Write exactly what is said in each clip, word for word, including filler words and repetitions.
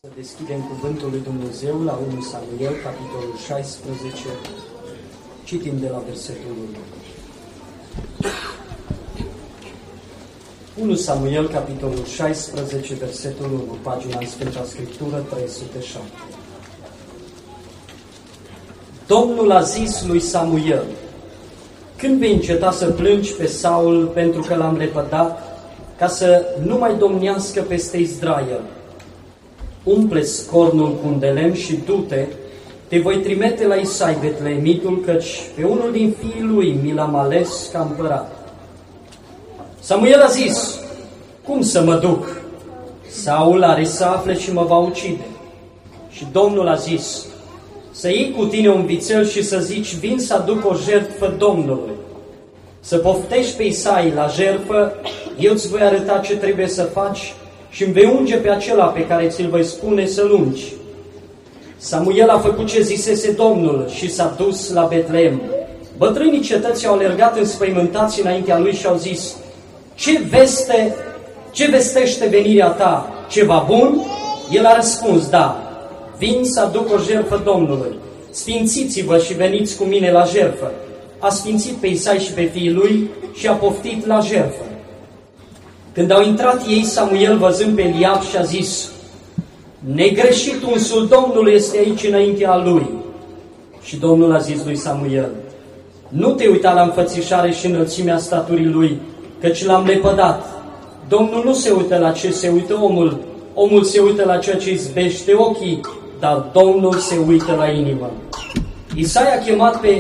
Să deschidem Cuvântul lui Dumnezeu la unu Samuel, capitolul șaisprezece, citim de la versetul unu. unu Samuel, capitolul șaisprezece, versetul unu, pagina în Sfânta Scriptură trei sute șapte. Domnul a zis lui Samuel: când vei înceta să plângi pe Saul pentru că l-am lepădat, ca să nu mai domnească peste Israel? Umple scornul cu un de lemn și du-te, te voi trimite la Isai Betleemitul, căci pe unul din fiii lui mi l-am ales ca împărat. Samuel a zis: cum să mă duc? Saul are să afle și mă va ucide. Și Domnul a zis: să iei cu tine un vițel și să zici: vin să aduc o jertfă Domnului. Să poftești pe Isai la jertfă, eu îți voi arăta ce trebuie să faci și îmi vei unge pe acela pe care ți-l voi spune să-l ungi. Samuel a făcut ce zisese Domnul și s-a dus la Betleem. Bătrânii cetății au alergat înspăimântați înaintea lui și au zis: ce veste, ce vestește venirea ta? Ceva bun? El a răspuns: da, vin să aduc o jertfă Domnului. Sfințiți-vă și veniți cu mine la jertfă. A sfințit pe Isai și pe fiii lui și a poftit la jertfă. Când au intrat ei, Samuel, văzând pe Eliab, și-a zis: negreșit unsul Domnului este aici înaintea lui. Și Domnul a zis lui Samuel: nu te uita la înfățișare și înălțimea staturii lui, căci l-am lepădat. Domnul nu se uită la ce se uită omul, omul se uită la ceea ce izbește ochii, dar Domnul se uită la inimă. Isai a chemat pe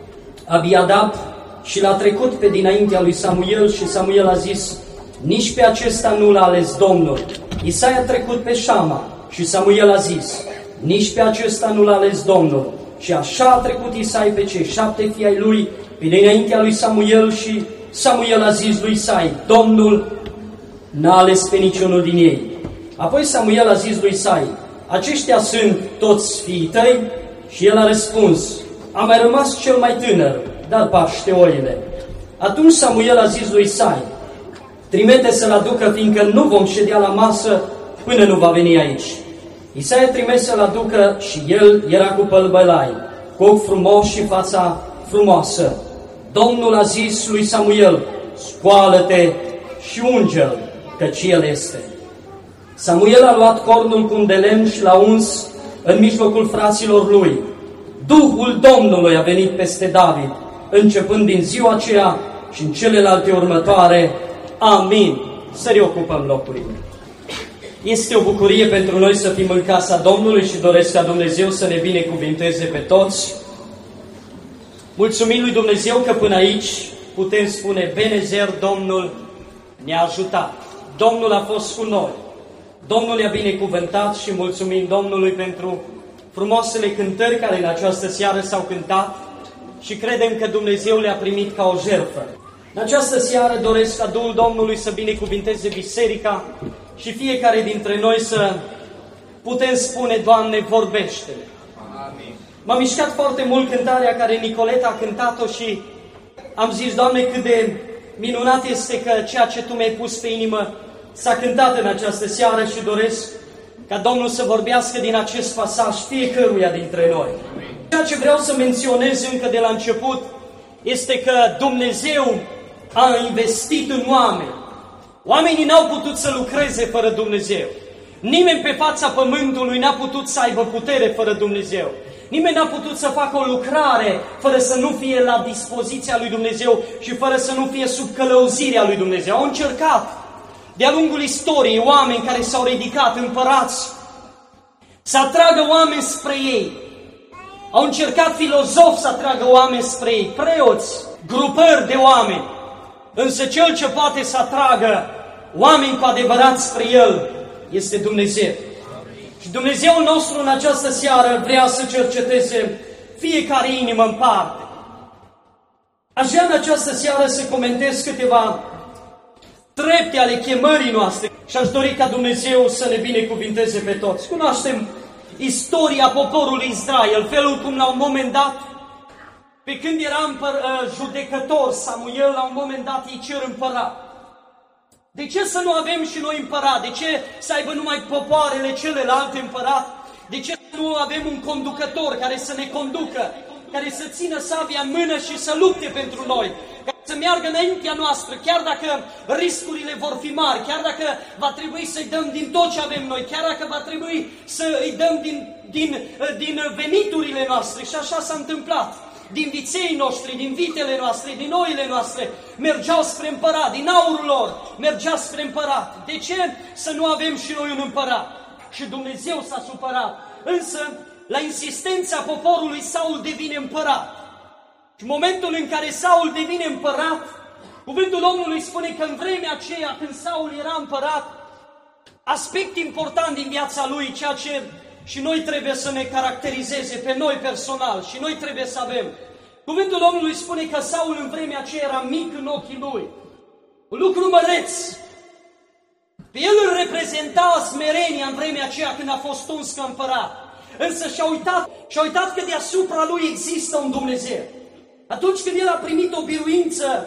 Abiadab și l-a trecut pe dinaintea lui Samuel și Samuel a zis: nici pe acesta nu l-a ales Domnul. Isai a trecut pe Șama și Samuel a zis: nici pe acesta nu l-a ales Domnul. Și așa a trecut Isai pe cei șapte fii ai lui pe dinaintea lui Samuel și Samuel a zis lui Isai: Domnul n-a ales pe niciunul din ei. Apoi Samuel a zis lui Isai: aceștia sunt toți fiii tăi? Și el a răspuns: a mai rămas cel mai tânăr, dar paște oile. Atunci Samuel a zis lui Isai: trimite să-l aducă, fiindcă nu vom ședea la masă până nu va veni aici. Isai a trimis să-l aducă și el era cu pălbălai, cu ochi frumoși și fața frumoasă. Domnul a zis lui Samuel: scoală-te și unge-l, căci el este. Samuel a luat cornul cu un de lemn și l-a uns în mijlocul fraților lui. Duhul Domnului a venit peste David, începând din ziua aceea și în celelalte următoare. Amin. Să reocupăm locurile. Este o bucurie pentru noi să fim în casa Domnului și doresc ca Dumnezeu să ne binecuvinteze pe toți. Mulțumim lui Dumnezeu că până aici putem spune: Benezer, Domnul ne-a ajutat. Domnul a fost cu noi. Domnul ne-a binecuvântat și mulțumim Domnului pentru frumoasele cântări care în această seară s-au cântat și credem că Dumnezeu le-a primit ca o jertfă. În această seară doresc ca Duhul Domnului să binecuvinteze biserica și fiecare dintre noi să putem spune: Doamne, vorbește-ne. Amin. M-a mișcat foarte mult cântarea care Nicoleta a cântat-o și am zis: Doamne, cât de minunat este că ceea ce Tu mi-ai pus pe inimă s-a cântat în această seară și doresc ca Domnul să vorbească din acest pasaj fiecăruia dintre noi. Amin. Ceea ce vreau să menționez încă de la început este că Dumnezeu a investit în oameni. Oamenii n-au putut să lucreze fără Dumnezeu. Nimeni pe fața pământului n-a putut să aibă putere fără Dumnezeu. Nimeni n-a putut să facă o lucrare fără să nu fie la dispoziția lui Dumnezeu și fără să nu fie sub călăuzirea lui Dumnezeu. Au încercat de-a lungul istoriei oameni care s-au ridicat, împărați, să atragă oameni spre ei. Au încercat filozofi să atragă oameni spre ei, preoți, grupări de oameni. Însă cel ce poate să atragă oameni cu adevărat spre El este Dumnezeu. Și Dumnezeul nostru în această seară vrea să cerceteze fiecare inimă în parte. Aș vrea în această seară să comentez câteva trepte ale chemării noastre și aș dori ca Dumnezeu să ne binecuvinteze pe toți. Cunoaștem istoria poporului Israel, felul cum la un moment dat, pe când era împăr- judecător Samuel, la un moment dat îi cer împărat. De ce să nu avem și noi împărat? De ce să aibă numai popoarele celelalte împărat? De ce nu avem un conducător care să ne conducă, care să țină sabia în mână și să lupte pentru noi, care să meargă înaintea noastră, chiar dacă riscurile vor fi mari, chiar dacă va trebui să-i dăm din tot ce avem noi, chiar dacă va trebui să îi dăm din, din, din veniturile noastre. Și așa s-a întâmplat. Din viței noștri, din vitele noastre, din oile noastre, mergeau spre împărat, din aurul lor mergea spre împărat. De ce să nu avem și noi un împărat? Și Dumnezeu s-a supărat. Însă, la insistența poporului, Saul devine împărat. Și în momentul în care Saul devine împărat, cuvântul Domnului spune că în vremea aceea, când Saul era împărat, aspect important din viața lui, ceea ce și noi trebuie să ne caracterizeze pe noi personal și noi trebuie să avem. Cuvântul Domnului spune că Saul în vremea aceea era mic în ochii lui. Un lucru măreț. Pe el îl reprezenta smerenia în vremea aceea când a fost uns ca împărat. Însă și-a uitat, și-a uitat că deasupra lui există un Dumnezeu. Atunci când el a primit o biruință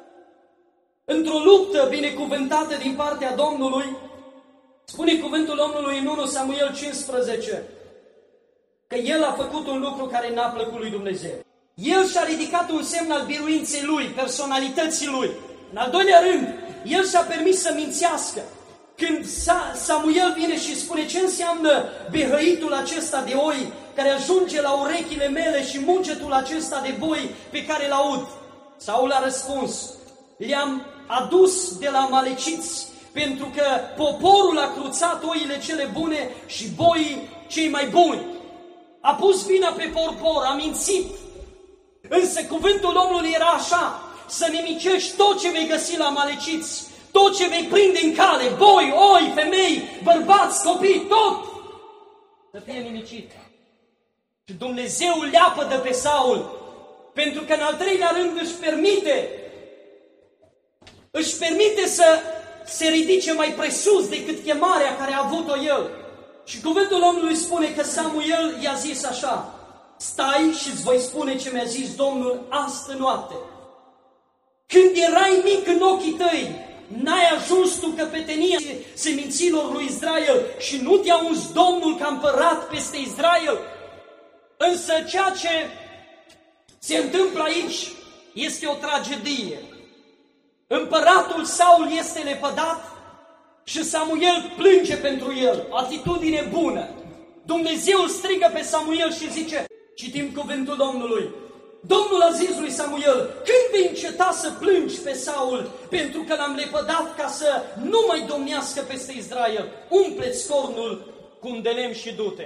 într-o luptă binecuvântată din partea Domnului, spune cuvântul Domnului în unu Samuel cincisprezece că el a făcut un lucru care n-a plăcut lui Dumnezeu. El și-a ridicat un semn al biruinței lui, personalității lui. În al doilea rând, el și-a permis să mințească. Când Samuel vine și spune ce înseamnă behăitul acesta de oi care ajunge la urechile mele și muncetul acesta de boi pe care îl aud, Saul a răspuns: le-am adus de la amaleciți, pentru că poporul a cruțat oile cele bune și boii cei mai buni. A pus vina pe popor, a mințit. Însă cuvântul Domnului era așa: să nimicești tot ce vei găsi la amaleciți, tot ce vei prinde în cale, boi, oi, femei, bărbați, copii, tot să fie nimicit. Și Dumnezeu îl leapădă pe Saul, pentru că în al treilea rând își permite, își permite să se ridice mai presus decât chemarea care a avut-o el. Și cuvântul Domnului spune că Samuel i-a zis așa: stai și îți voi spune ce mi-a zis Domnul astă noapte. Când erai mic în ochii tăi, n-ai ajuns tu căpetenia seminților lui Israel și nu te-a uns Domnul ca împărat peste Israel? Însă ceea ce se întâmplă aici este o tragedie. Împăratul Saul este lepădat și Samuel plânge pentru el. Atitudine bună. Dumnezeu strigă pe Samuel și zice, citim cuvântul Domnului: Domnul a zis lui Samuel: când vei înceta să plângi pe Saul, pentru că l-am lepădat ca să nu mai domnească peste Israel? Umple-ți cornul cu un de lemn și du-te.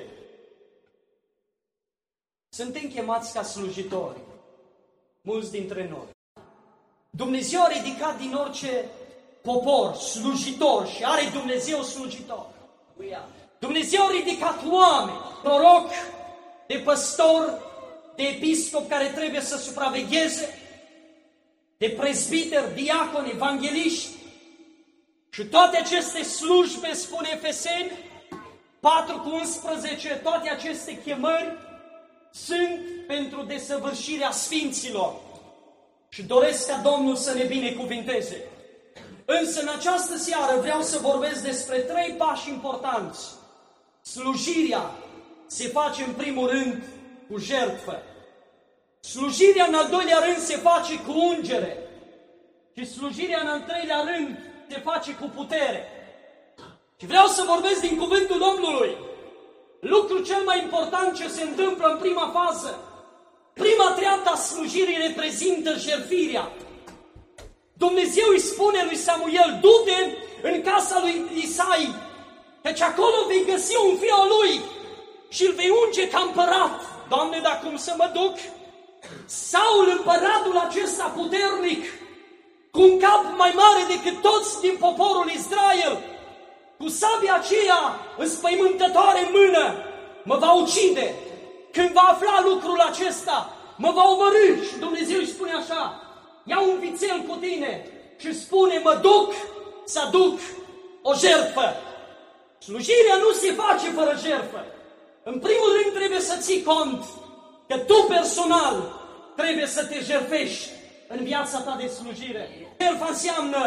Suntem chemați ca slujitori, mulți dintre noi. Dumnezeu a ridicat din orice popor slujitor și are Dumnezeu slujitor. Dumnezeu a ridicat oameni, proroc, de păstor, de episcop care trebuie să supravegheze, de prezbiteri, diaconi, evangeliști. Și toate aceste slujbe, spune Efeseni patru cu unsprezece, toate aceste chemări sunt pentru desăvârșirea sfinților. Și doresc ca Domnul să ne binecuvinteze. Însă în această seară vreau să vorbesc despre trei pași importanți. Slujirea se face în primul rând cu jertfă. Slujirea în al doilea rând se face cu ungere. Și slujirea în al treilea rând se face cu putere. Și vreau să vorbesc din cuvântul Domnului. Lucrul cel mai important ce se întâmplă în prima fază. Prima treaptă a slujirii reprezintă jertfirea. Dumnezeu îi spune lui Samuel: du-te în casa lui Isai, căci acolo vei găsi un fiu al lui și îl vei unge ca împărat. Doamne, dar cum să mă duc? Saul, împăratul acesta puternic, cu un cap mai mare decât toți din poporul Israel, cu sabia aceea înspăimântătoare în mână, mă va ucide. Când va afla lucrul acesta, mă va omorî. Și Dumnezeu îi spune așa: ia un vițel cu tine și spune, mă duc să aduc o jertfă. Slujirea nu se face fără jertfă. În primul rând trebuie să ții cont că tu personal trebuie să te jertfești în viața ta de slujire. Jertfa înseamnă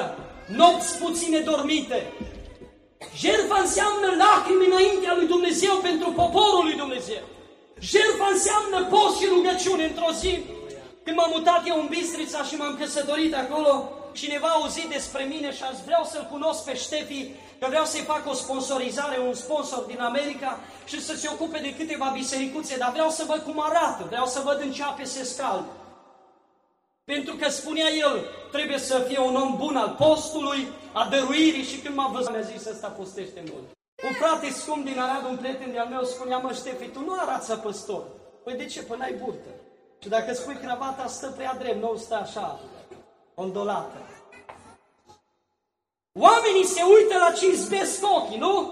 nopți puține dormite. Jertfa înseamnă lacrimi înaintea lui Dumnezeu pentru poporul lui Dumnezeu. Jertfa înseamnă post și rugăciune într-o zi. Când m-am mutat eu în Bistrița și m-am căsătorit acolo, cineva a auzit despre mine și aș vreau să-l cunosc pe Ștefi, că vreau să-i fac o sponsorizare, un sponsor din America și să se ocupe de câteva bisericuțe, dar vreau să văd cum arată, vreau să văd în ce ape se scaldă. Pentru că spunea el, trebuie să fie un om bun al postului, a dăruirii și când m-a văzut, mi-a zis, ăsta postește mult. Un frate scump din Arad, un prieten de-al meu, spunea, mă Ștefi, tu nu arăți apăstor. Păi de ce? Păi n-ai burtă. Și dacă spui cravata, stă prea drept, nu stă așa, ondolată. Oamenii se uită la ce izbesc ochii, nu?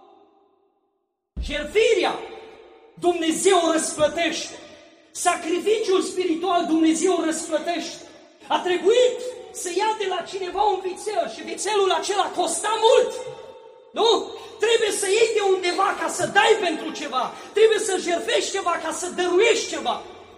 Jertfirea Dumnezeu răsplătește. Sacrificiul spiritual Dumnezeu răsplătește. A trebuit să ia de la cineva un vițel și vițelul acela costa mult. Nu? Trebuie să iei de undeva ca să dai pentru ceva. Trebuie să jertfești ceva ca să dăruiești ceva.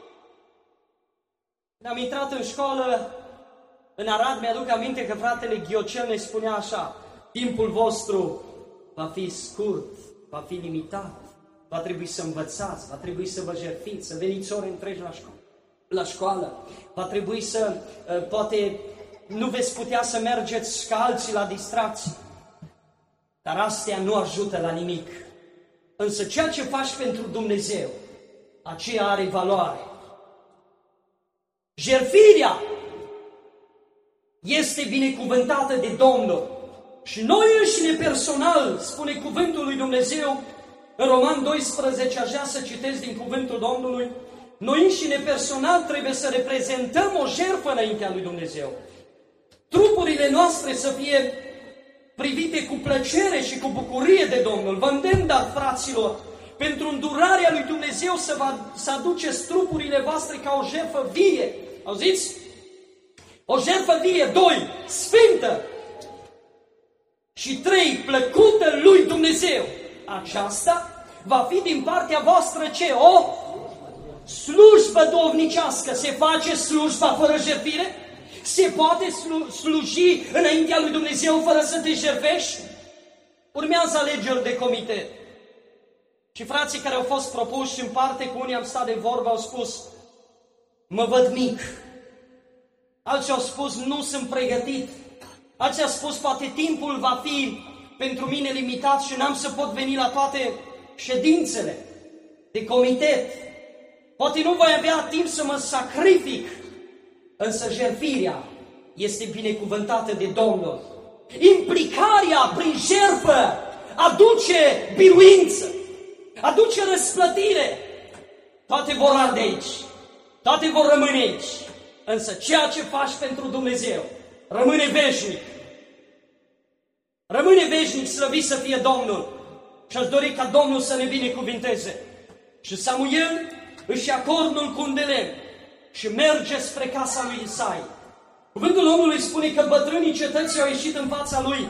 Am intrat în școală în Arad, mi-aduc aminte că fratele Ghiocel ne spunea așa, timpul vostru va fi scurt, va fi limitat, va trebui să învățați, va trebui să vă jertfiți, să veniți ore întregi la școală. La școală. Va trebui să, poate, nu veți putea să mergeți ca alții la distracții. Dar astea nu ajută la nimic. Însă ceea ce faci pentru Dumnezeu, aceea are valoare. Jertfirea este binecuvântată de Domnul. Și noi înșine personal, spune cuvântul lui Dumnezeu, în Roman doisprezece, aș vrea să citesc din cuvântul Domnului, noi înșine personal trebuie să reprezentăm o jertfă înaintea lui Dumnezeu. Trupurile noastre să fie privite cu plăcere și cu bucurie de Domnul. Vă îndemn, dar, fraților, pentru îndurarea lui Dumnezeu să, va, să aduceți trupurile voastre ca o jertfă vie. Auziți? O jertfă vie. Doi, sfântă. Și trei, plăcută lui Dumnezeu. Aceasta va fi din partea voastră ce? O slujbă duhovnicească. Se face slujba fără jertfire? Se poate slu sluji înaintea lui Dumnezeu fără să te jertfești? Urmează alegeri de comitet. Și frații care au fost propuși în parte, cu unii am stat de vorbă, au spus, mă văd mic. Alții au spus, nu sunt pregătit. Alții au spus, poate timpul va fi pentru mine limitat și n-am să pot veni la toate ședințele de comitet. Poate nu voi avea timp să mă sacrific. Însă jertfirea este binecuvântată de Domnul. Implicarea prin jertfă aduce biruință, aduce răsplătire. Toate vor arde aici, toate vor rămâne aici. Însă ceea ce faci pentru Dumnezeu rămâne veșnic. Rămâne veșnic, slăvit să fie Domnul. Și aș dori ca Domnul să ne binecuvinteze. Și Samuel își ia cornul cu un de lemn și merge spre casa lui Isai. Cuvântul Domnului spune că bătrânii cetății au ieșit în fața lui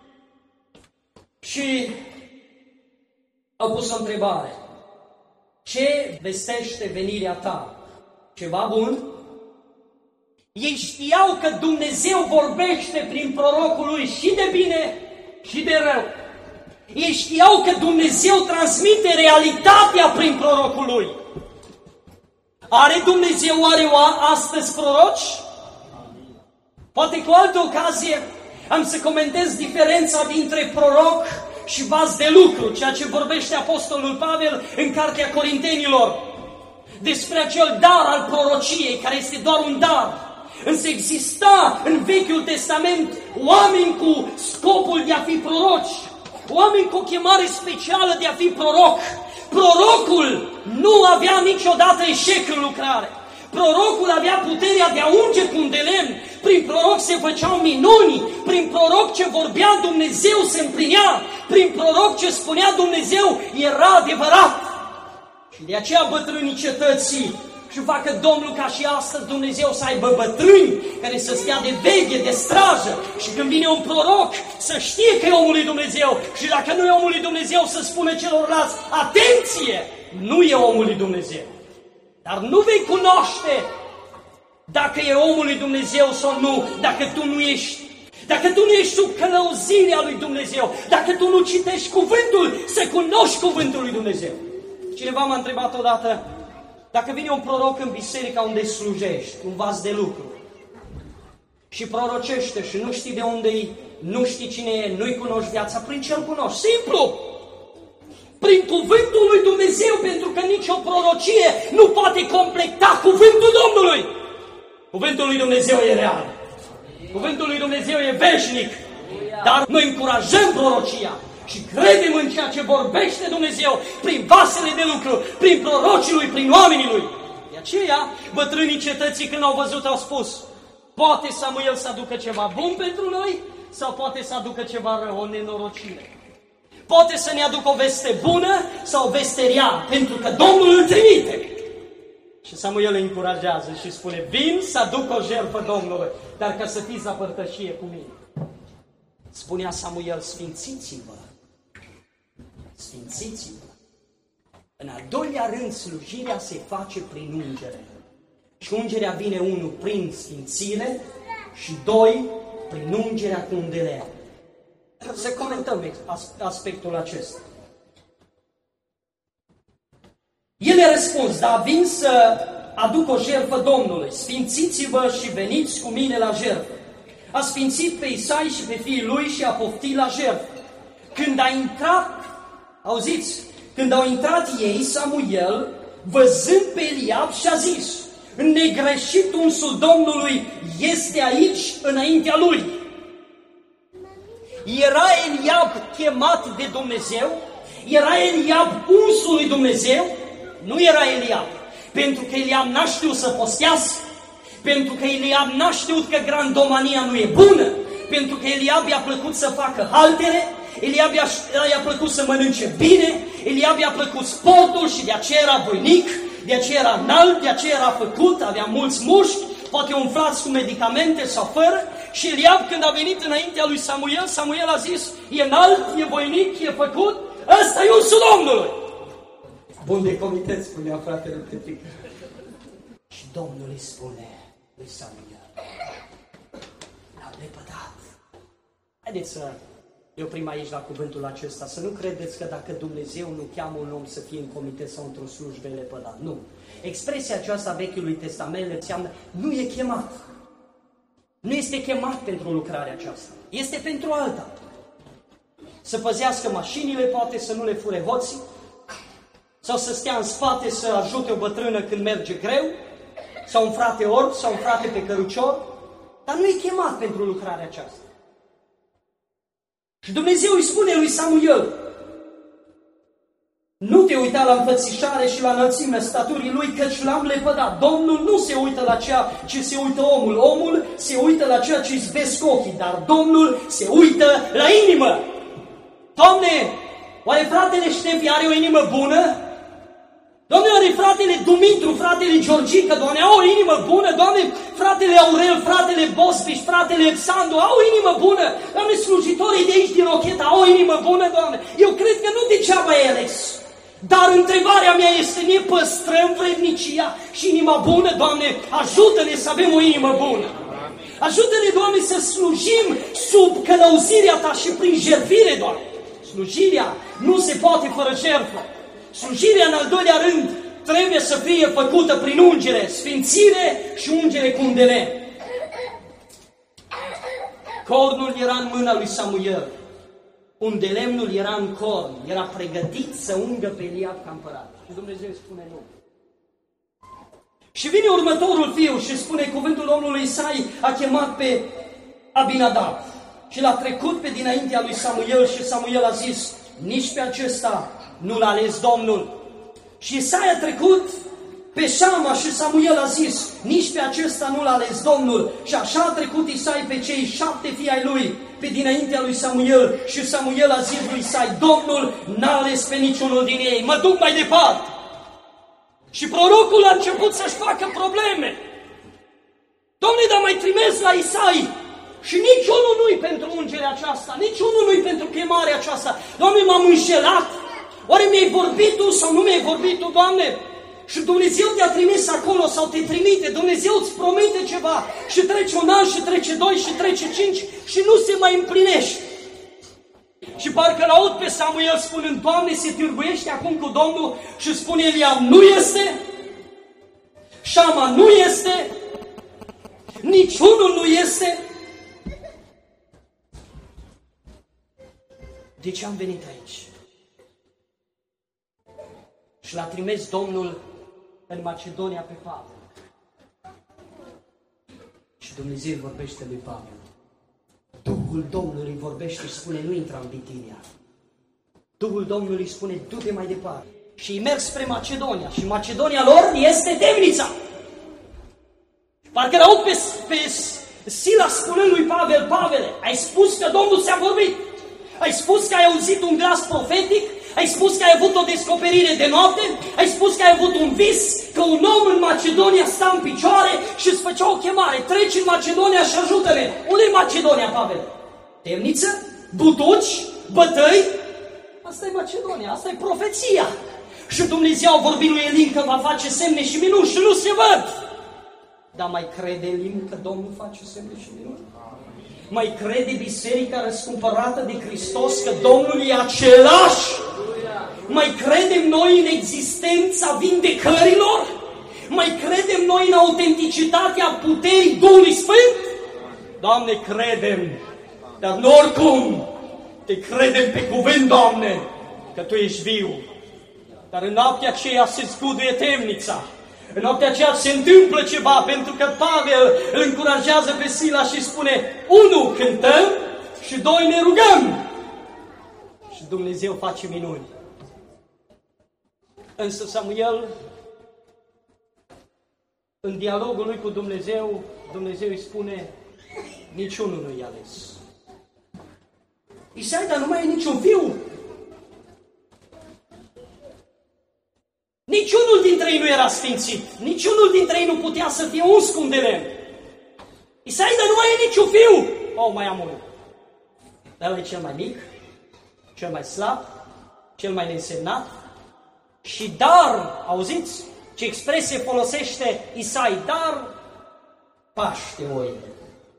și au pus o întrebare. Ce vestește venirea ta? Ceva bun? Ei știau că Dumnezeu vorbește prin prorocul lui și de bine și de rău. Ei știau că Dumnezeu transmite realitatea prin prorocul lui. Are Dumnezeu oare astăzi proroci? Poate cu altă ocazie am să comentez diferența dintre proroc și vas de lucru, ceea ce vorbește Apostolul Pavel în Cartea Corintenilor, despre acel dar al prorociei, care este doar un dar. Însă exista în Vechiul Testament oameni cu scopul de a fi proroci, oameni cu o chemare specială de a fi proroc. Prorocul nu avea niciodată eșec în lucrare. Prorocul avea puterea de a unge cu un de lemn. Prin proroc se făceau minuni. Prin proroc ce vorbea Dumnezeu se împlinea. Prin proroc ce spunea Dumnezeu era adevărat. Și de aceea bătrânii cetății și facă Domnul ca și astăzi Dumnezeu să aibă bătrâni care să stea de veche, de strajă. Și când vine un proroc să știe că e omul lui Dumnezeu. Și dacă nu e omul lui Dumnezeu să spună celorlalți, atenție, nu e omul lui Dumnezeu. Dar nu vei cunoaște dacă e omul lui Dumnezeu sau nu, dacă tu nu ești, dacă tu nu ești sub călăuzirea lui Dumnezeu, dacă tu nu citești cuvântul, să cunoști cuvântul lui Dumnezeu. Cineva m-a întrebat odată, dacă vine un proroc în biserica unde slujești, un vas de lucru, și prorocește și nu știi de unde e, nu știi cine e, nu-i cunoști viața, prin ce îl cunoști? Simplu! Prin cuvântul lui Dumnezeu, pentru că nicio prorocie nu poate completa cuvântul Domnului. Cuvântul lui Dumnezeu e real. Cuvântul lui Dumnezeu e veșnic. Dar noi încurajăm prorocia și credem în ceea ce vorbește Dumnezeu prin vasele de lucru, prin prorocii lui, prin oamenii lui. De aceea, bătrânii cetății când au văzut au spus, poate Samuel să aducă ceva bun pentru noi sau poate să aducă ceva rău, o nenorocire. Poate să ne aducă o veste bună sau o veste rea, pentru că Domnul îl trimite. Și Samuel îi încurajează și spune, vin să aduc o jertfă Domnului, dar ca să fiți la părtășie cu mine. Spunea Samuel, sfințiți-vă, sfințiți-vă. În al doilea rând, slujirea se face prin ungere. Și ungerea vine, unu, prin sfințire și doi, prin ungerea cu un de lemn. Să comentăm aspectul acesta. El a răspuns, da, vin să aduc o jertfă Domnului, sfințiți-vă și veniți cu mine la jertfă. A sfințit pe Isai și pe fiii lui și a poftit la jertfă. Când a intrat, auziți, când au intrat ei, Samuel, văzând pe Eliab, și-a zis, negreșit unsul Domnului este aici înaintea lui. Era Eliab chemat de Dumnezeu? Era Eliab unsul lui Dumnezeu? Nu era Eliab. Pentru că Eliab n-a știut să postească, pentru că Eliab n-a știut că grandomania nu e bună, pentru că Eliab i-a plăcut să facă haltere, Eliab i-a, i-a plăcut să mănânce bine, Eliab i-a plăcut sportul și de aceea era voinic, de aceea era înalt, de aceea era făcut, avea mulți mușchi, poate umflați cu medicamente sau fără. Și Eliab, când a venit înaintea lui Samuel, Samuel a zis, e înalt, e voinic, e făcut, ăsta e unsul Domnului. Bun de comitet, spunea fratele Petric. Și Domnul îi spune lui Samuel, l-a lepădat. Haideți să ne oprim aici la cuvântul acesta, să nu credeți că dacă Dumnezeu nu cheamă un om să fie în comitet sau într-o slujbă, e lepădat. Nu. Expresia aceasta Vechiului Testament înseamnă, nu e chemat. Nu este chemat pentru lucrarea aceasta. Este pentru alta. Să păzească mașinile, poate să nu le fure hoții, sau să stea în spate să ajute o bătrână când merge greu, sau un frate orb, sau un frate pe cărucior, dar nu e chemat pentru lucrarea aceasta. Și Dumnezeu îi spune lui Samuel, nu te uita la înfățișare și la înălțimea staturii lui, căci l-am lepădat. Domnul nu se uită la ceea ce se uită omul. Omul se uită la ceea ce îi zvesc ochii, dar Domnul se uită la inimă. Doamne, oare fratele Ștefi are o inimă bună? Doamne, oare fratele Dumitru, fratele Georgica, Doamne, au o inimă bună? Doamne, fratele Aurel, fratele Bosbiș, fratele Sandu, au o inimă bună? Doamne, slujitorii de aici din Rocheta au o inimă bună, Doamne? Eu cred că nu degeaba e ales. Dar întrebarea mea este, ne păstrăm vrednicia și inima bună, Doamne? Ajută-ne să avem o inimă bună. Ajută-ne, Doamne, să slujim sub călăuzirea Ta și prin jertfire, Doamne. Slujirea nu se poate fără jertfă. Slujirea, în al doilea rând, trebuie să fie făcută prin ungere, sfințire și ungere cu un de lemn. Cornul era în mâna lui Samuel. Un de lemnul era în corn, era pregătit să ungă pe Eliab ca împărat. Și Dumnezeu spune nu. Și vine următorul fiu și spune, cuvântul Domnului Isai a chemat pe Abinadab și l-a trecut pe dinaintea lui Samuel și Samuel a zis, nici pe acesta nu l-a ales Domnul. Și Isai a trecut pe Șama și Samuel a zis, nici pe acesta nu l-a ales Domnul. Și așa a trecut Isai pe cei șapte fii ai lui, pe dinaintea lui Samuel. Și Samuel a zis lui Isai, Domnul n-a ales pe niciunul din ei, mă duc mai departe. Și prorocul a început să-și facă probleme. Doamne, dar mai trimis la Isai. Și niciunul nu-i pentru ungerea aceasta, niciunul nu-i pentru chemarea aceasta. Doamne, m-am înșelat. Oare mi-ai vorbit Tu sau nu mi-ai vorbit Tu, Doamne? Și Dumnezeu te-a trimis acolo sau te trimite, Dumnezeu îți promite ceva și trece un an și trece doi și trece cinci și nu se mai împlinește. Și parcă l-aud pe Samuel spunând, Doamne, se târguiește acum cu Domnul și spune Eliab, nu este, Șama nu este, niciunul nu este. De ce am venit aici? Și l-a trimis Domnul în Macedonia pe Pavel. Și Dumnezeu vorbește lui Pavel. Duhul Domnului vorbește și spune, nu intra în Bitinia. Duhul Domnului spune, du-te mai departe. Și îi merg spre Macedonia. Și Macedonia lor este temnița. Parcă l-aud pe, pe Sila spunând lui Pavel, Pavele, ai spus că Domnul ți-a vorbit. Ai spus că ai auzit un glas profetic. Ai spus că ai avut o descoperire de noapte. Ai spus că ai avut un vis, că un om în Macedonia sta în picioare și îți făcea o chemare. Treci în Macedonia și ajută-ne. Unde e Macedonia, Pavel? Temniță? Butuci? Bătăi? Asta e Macedonia, asta e profeția. Și Dumnezeu a vorbit lui Elim că va face semne și minuni și nu se văd. Dar mai crede Elim că Domnul face semne și minuni? Mai crede biserica răscumpărată de Hristos că Domnul e același? Mai credem noi în existența vindecărilor? Mai credem noi în autenticitatea puterii Duhului Sfânt? Doamne, credem, dar nu oricum, te credem pe cuvânt, Doamne, că Tu ești viu. Dar în noaptea aceea se zguduie temnița. În noaptea aceea se întâmplă ceva, pentru că Pavel îl încurajează pe Sila și spune, unu, cântăm și doi, ne rugăm. Și Dumnezeu face minuni. Însă Samuel, în dialogul lui cu Dumnezeu, Dumnezeu îi spune, niciunul nu i-a ales. Isai, dar nu mai e niciun fiu. Niciunul dintre ei nu era sfințit. Niciunul dintre ei nu putea să fie uns cu un de lemn. Isai, dar nu mai e niciun fiu. Oh, mai am unul. Dar ăla e cel mai mic, cel mai slab, cel mai neînsemnat. Și dar, auziți ce expresie folosește Isai? Dar paște oile.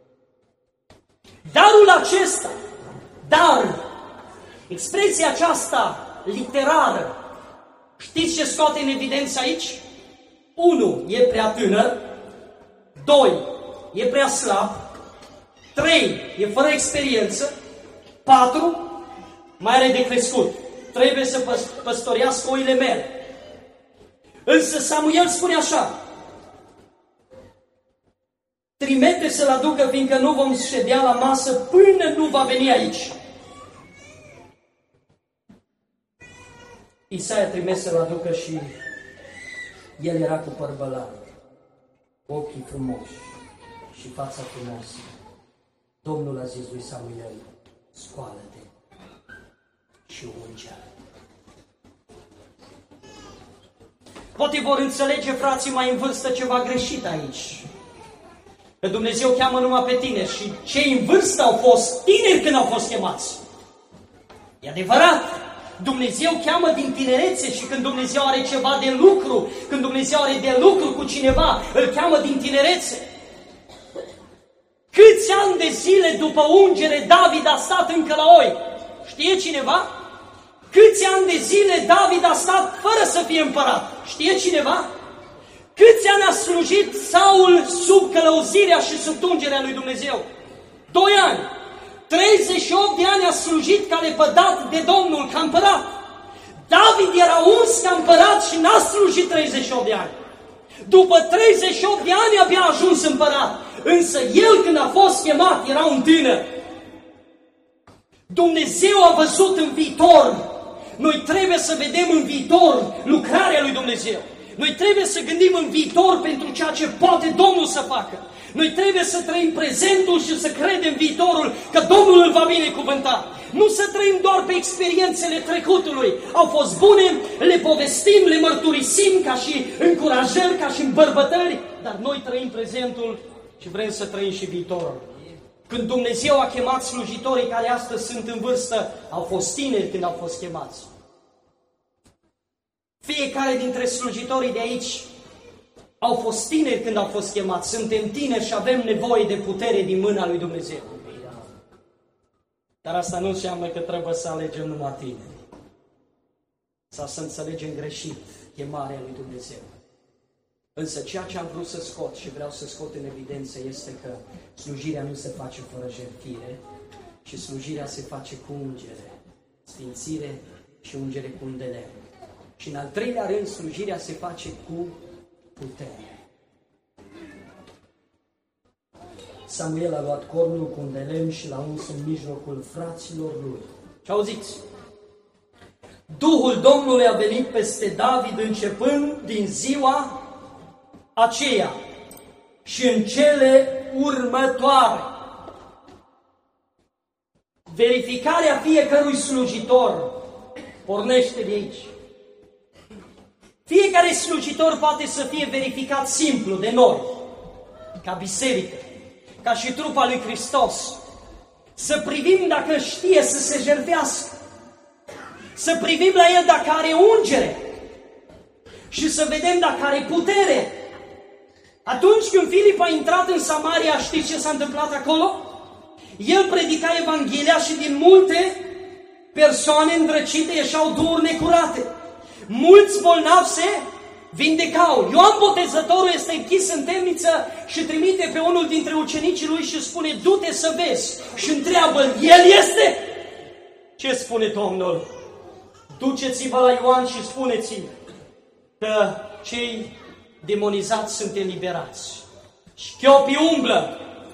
Darul acesta, dar, expresia aceasta literară, știți ce scoate în evidență aici? unu. E prea tânăr. doi. E prea slab. trei. E fără experiență. patru. Mai are de crescut. Trebuie să păs- păstorească oile mele. Însă Samuel spune așa, trimite să-l aducă, fiindcă nu vom ședea la masă până nu va veni aici. Isaia trimis să-l aducă și el era cu părbălar, ochii frumoși și fața frumoasă. Domnul a zis lui Samuel, scoală-te și unge. Poate vor înțelege frații mai în vârstă ceva greșit aici. Că Dumnezeu cheamă numai pe tineri și cei în vârstă au fost tineri când au fost chemați. E adevărat. Dumnezeu cheamă din tinerețe și când Dumnezeu are ceva de lucru, când Dumnezeu are de lucru cu cineva, îl cheamă din tinerețe. Câți ani de zile după ungere David a stat încă la oi? Știe cineva? Câți ani de zile David a stat fără să fie împărat? Știe cineva? Câți ani a slujit Saul sub călăuzirea și sub ungerea lui Dumnezeu? Doi ani. treizeci și opt de ani a slujit ca lepădat de Domnul, ca împărat. David era uns ca împărat și n-a slujit treizeci și opt de ani. După treizeci și opt de ani abia a ajuns împărat. Însă el când a fost chemat era un tânăr. Dumnezeu a văzut în viitor. Noi trebuie să vedem în viitor lucrarea lui Dumnezeu. Noi trebuie să gândim în viitor pentru ceea ce poate Domnul să facă. Noi trebuie să trăim prezentul și să credem viitorul că Domnul îl va binecuvânta. Nu să trăim doar pe experiențele trecutului. Au fost bune, le povestim, le mărturisim ca și încurajări, ca și îmbărbătări, dar noi trăim prezentul și vrem să trăim și viitorul. Când Dumnezeu a chemat slujitorii care astăzi sunt în vârstă, au fost tineri când au fost chemați. Fiecare dintre slujitorii de aici au fost tineri când au fost chemați. Suntem tineri și avem nevoie de putere din mâna lui Dumnezeu. Dar asta nu înseamnă că trebuie să alegem numai tineri. Sau să înțelegem greșit chemarea lui Dumnezeu. Însă ceea ce am vrut să scot și vreau să scot în evidență este că slujirea nu se face fără jertfire, ci slujirea se face cu ungere, sfințire și ungere cu un de lemn. Și în al treilea rând, slujirea se face cu putere. Samuel a luat cornul cu un de lemn și l-a uns în mijlocul fraților lui. Ce auziți? Duhul Domnului a venit peste David începând din ziua aceea și în cele următoare. Verificarea fiecărui slujitor pornește de aici. Fiecare slujitor poate să fie verificat simplu de noi, ca biserică, ca și trupa lui Hristos. Să privim dacă știe să se jertfească. Să privim la el dacă are ungere. Și să vedem dacă are putere. Atunci când Filip a intrat în Samaria, știți ce s-a întâmplat acolo? El predica Evanghelia și din multe persoane îndrăcite ieșeau duhuri necurate. Mulți bolnavi se vindecau. Ioan Botezătorul este închis în temniță și trimite pe unul dintre ucenicii lui și spune: du-te să vezi. Și întreabă: el este? Ce spune Domnul? Duceți-vă la Ioan și spuneți că cei demonizați sunt eliberați. Șchiopii umblă.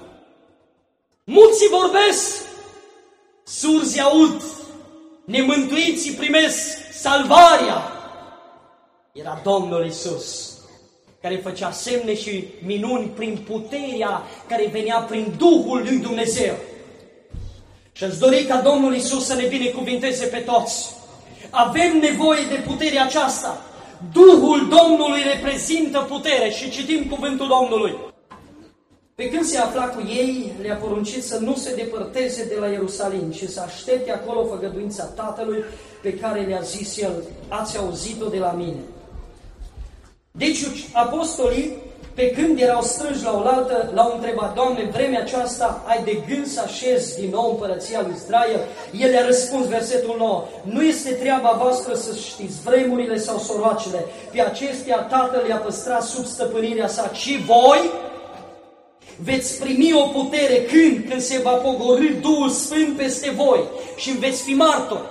Muții vorbesc, surzi aud, nemântuiții primesc salvarea. Era Domnul Iisus, care făcea semne și minuni prin puterea care venea prin Duhul lui Dumnezeu. Și aș dori ca Domnul Iisus să ne binecuvinteze pe toți. Avem nevoie de puterea aceasta. Duhul Domnului reprezintă putere și citim cuvântul Domnului. Pe când se afla cu ei, le-a poruncit să nu se depărteze de la Ierusalim și să aștepte acolo făgăduința Tatălui pe care le-a zis el: ați auzit-o de la mine. Deci apostolii, pe când erau strânși la oaltă, l-au întrebat: Doamne, vremea aceasta ai de gând să așezi din nou împărăția lui Israel? El le-a răspuns, versetul nouă: nu este treaba voastră să știți vremurile sau soroacele, pe acestea Tatăl le-a păstrat sub stăpânirea sa, ci voi veți primi o putere când? Când se va pogorî Duhul Sfânt peste voi și veți fi martori.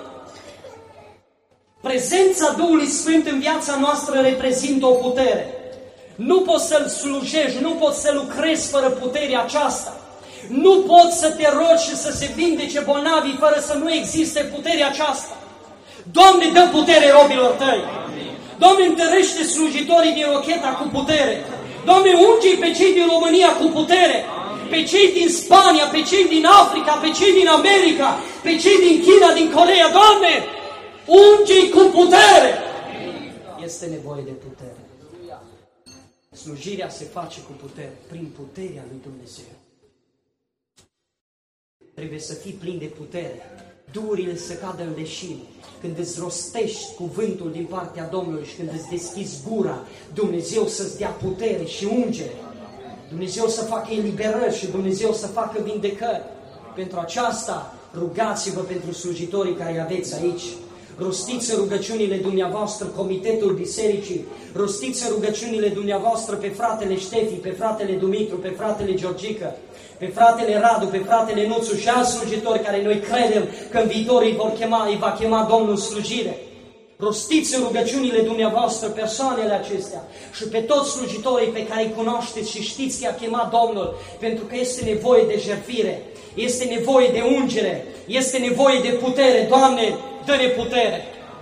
Prezența Duhului Sfânt în viața noastră reprezintă o putere. Nu poți să-L slujești, nu poți să lucrezi fără puterea aceasta. Nu poți să te rogi și să se vindece bolnavii fără să nu existe puterea aceasta. Doamne, dă putere robilor Tăi! Doamne, întărește slujitorii din Rocheta cu putere! Doamne, unge pe cei din România cu putere! Pe cei din Spania, pe cei din Africa, pe cei din America, pe cei din China, din Coreea, Doamne! Unge-i cu putere! Este nevoie de putere. Slujirea se face cu putere, prin puterea lui Dumnezeu. Trebuie să fii plin de putere. Duhurile să cadă în leșin. Când îți rostești cuvântul din partea Domnului și când îți deschizi gura, Dumnezeu să-ți dea putere și ungere. Dumnezeu să facă eliberări și Dumnezeu să facă vindecări. Pentru aceasta rugați-vă pentru slujitorii care aveți aici. Rostiți rugăciunile dumneavoastră, comitetul bisericii, rostiți rugăciunile dumneavoastră pe fratele Ștefi, pe fratele Dumitru, pe fratele Georgică, pe fratele Radu, pe fratele Nuțu și alți slujitori care noi credem că în viitor îi, vor chema, îi va chema Domnul slujire. Rostiți rugăciunile dumneavoastră, persoanele acestea și pe toți slujitorii pe care îi cunoașteți și știți că i-a chemat Domnul, pentru că este nevoie de jertfire, este nevoie de ungere, este nevoie de putere. Doamne, dă-ne putere!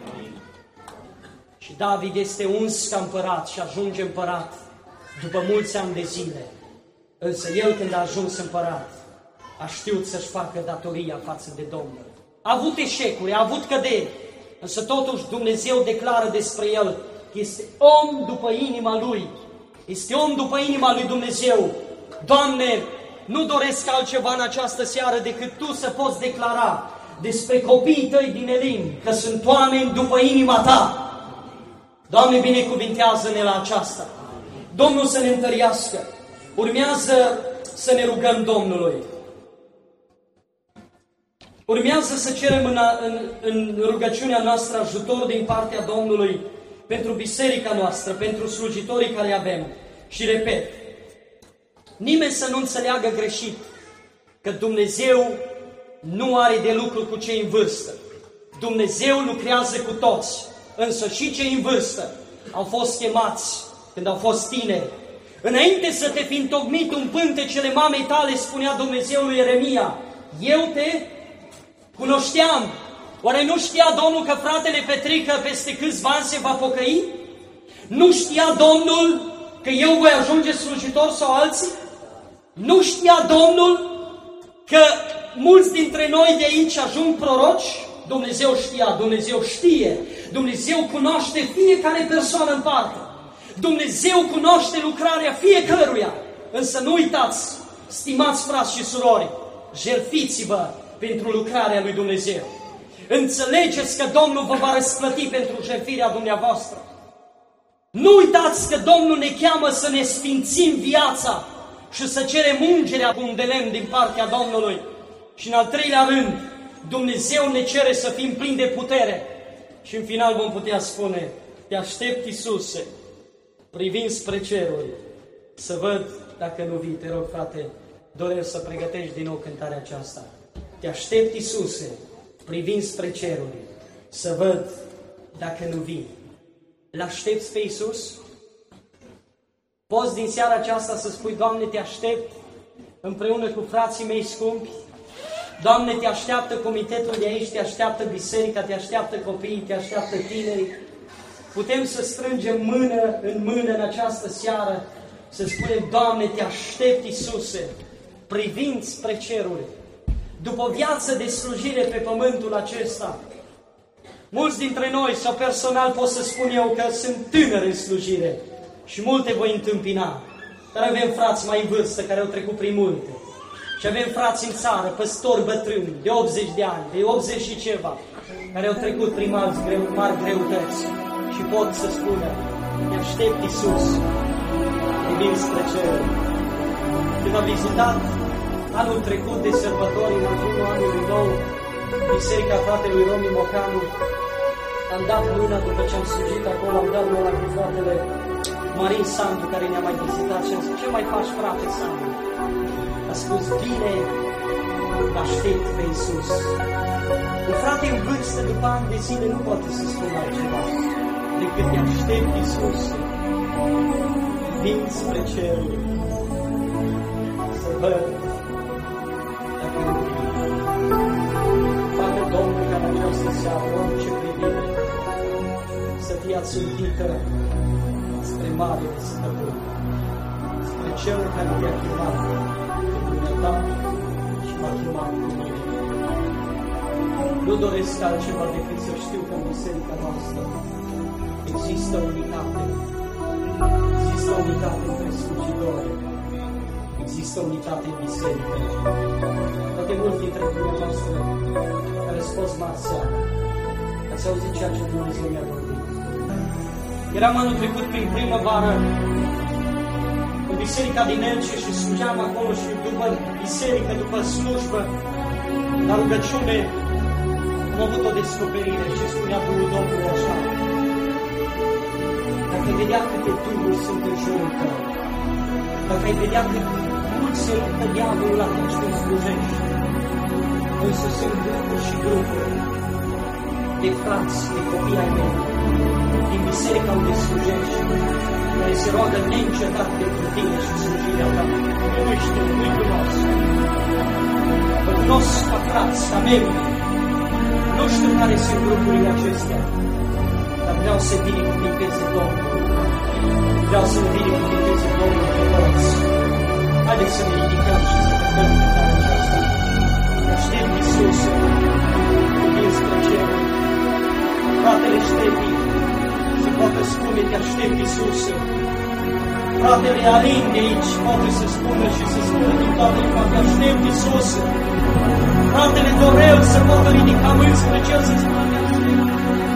Și David este uns ca împărat și ajunge împărat după mulți ani de zile. Însă el, când a ajuns împărat, a știut să-și facă datoria față de Domnul. A avut eșecuri, a avut căderi, însă totuși Dumnezeu declară despre el că este om după inima lui. Este om după inima lui Dumnezeu. Doamne, nu doresc altceva în această seară decât Tu să poți declara despre copiii Tăi din Elim că sunt oameni după inima Ta. Doamne, binecuvintează-ne la aceasta. Domnul să ne întărească. Urmează să ne rugăm Domnului. Urmează să cerem în, în, în rugăciunea noastră ajutor din partea Domnului pentru biserica noastră, pentru slujitorii care avem. Și repet, nimeni să nu înțeleagă greșit că Dumnezeu nu are de lucru cu cei în vârstă. Dumnezeu lucrează cu toți, însă și cei în vârstă au fost chemați când au fost tineri. Înainte să te fi întocmit în pântecele mamei tale, spunea Dumnezeu lui Ieremia, eu te cunoșteam. Oare nu știa Domnul că fratele Petrică peste câțiva ani se va pocăi? Nu știa Domnul că eu voi ajunge slujitor sau alții? Nu știa Domnul că mulți dintre noi de aici ajung proroci? Dumnezeu știa, Dumnezeu știe. Dumnezeu cunoaște fiecare persoană în parte. Dumnezeu cunoaște lucrarea fiecăruia. Însă nu uitați, stimați frați și surori, jertfiți-vă pentru lucrarea lui Dumnezeu. Înțelegeți că Domnul vă va răsplăti pentru jertfirea dumneavoastră. Nu uitați că Domnul ne cheamă să ne sfințim viața și să cerem ungerea cu un de lemn din partea Domnului. Și în al treilea rând, Dumnezeu ne cere să fim plini de putere. Și în final vom putea spune, te aștept, Iisuse, privind spre ceruri, să văd dacă nu vii. Te rog, frate, doresc să pregătești din nou cântarea aceasta. Te aștept, Iisuse, privind spre ceruri, să văd dacă nu vii. L-aștepți pe Iisus? Poți din seara aceasta să spui, Doamne, te aștept împreună cu frații mei scumpi? Doamne, te așteaptă comitetul de aici, te așteaptă biserica, te așteaptă copiii, te așteaptă tinerii. Putem să strângem mână în mână în această seară, să spunem, Doamne, te aștept, Iisuse, privind spre ceruri. După o viață de slujire pe pământul acesta, mulți dintre noi, sau personal pot să spun eu că sunt tânăr în slujire și multe voi întâmpina. Dar avem frați mai în vârstă care au trecut prin multe. Și avem frați în țară, păstori bătrâni, de optzeci de ani, de optzeci și ceva, care au trecut prin mari, greu, mari greutăți. Și pot să spună, te aștept, Iisus, privind spre cer. Când am vizitat anul trecut de sărbători, în ajunul anului nou, Biserica fratelui Romi Mocanu, am dat mâna după ce am slujit acolo, am dat mâna cu fratele Marin Sandu, care ne-a mai vizitat și am zis, ce mai faci, frate Sandu? A spus, bine, aștept pe Iisus. Un frate în vârstă, după ani de zile, nu poate să spună altceva decât te aștept, Iisus, vin spre cerul, să văd dacă nu vin. Facă Domnul ca în această seară, orice privire, să fie ațintită spre Marele Stăpân, spre Cel care te-a chemat pe dumneata și m-a chemat pe mine. Nu doresc altceva decât să știu că în biserica noastră există unitate. Există unitate între slujitori. Există unitate în biserică. Poate mulți dintre dumneavoastră care ați fost marți seara, ați auzit ceea ce Dumnezeu mi-a vorbit. Eram anul trecut prin primăvară în biserica din Elce și slujeam acolo și după biserică, după slujbă, la rugăciune, am avut o descoperire și spunea Duhul Domnului așa. Dacă ai vedea câte duhuri sunt în jurul tău, dacă ai vedea cât mult se luptă diavolul atunci când slujești, însă sunt grupuri și grupuri de frați, de copii ai mei, din biserica unde slujești, care se roagă neîncetat pentru tine și slujirea ta. Eu nu știu, nu-i cunosc. Vă cunosc ca frați, ca membri. Nu știu care sunt grupurile acestea, dar vreau să binecuvânteze Domnul. Vreau să binecuvânteze Domnul pe toți. Haideți să ne ridicăm și să cântăm cântarea aceasta. Aștept, Iisus, cu vin spre cer. Fratele Ștepi se poate spune, te aștept, Iisus. Fratele Alin de aici poate să spună și să spună din toată inima, te aștept, Iisus. Fratele Dorel se poate ridica mâini spre cer să spună, te aștept.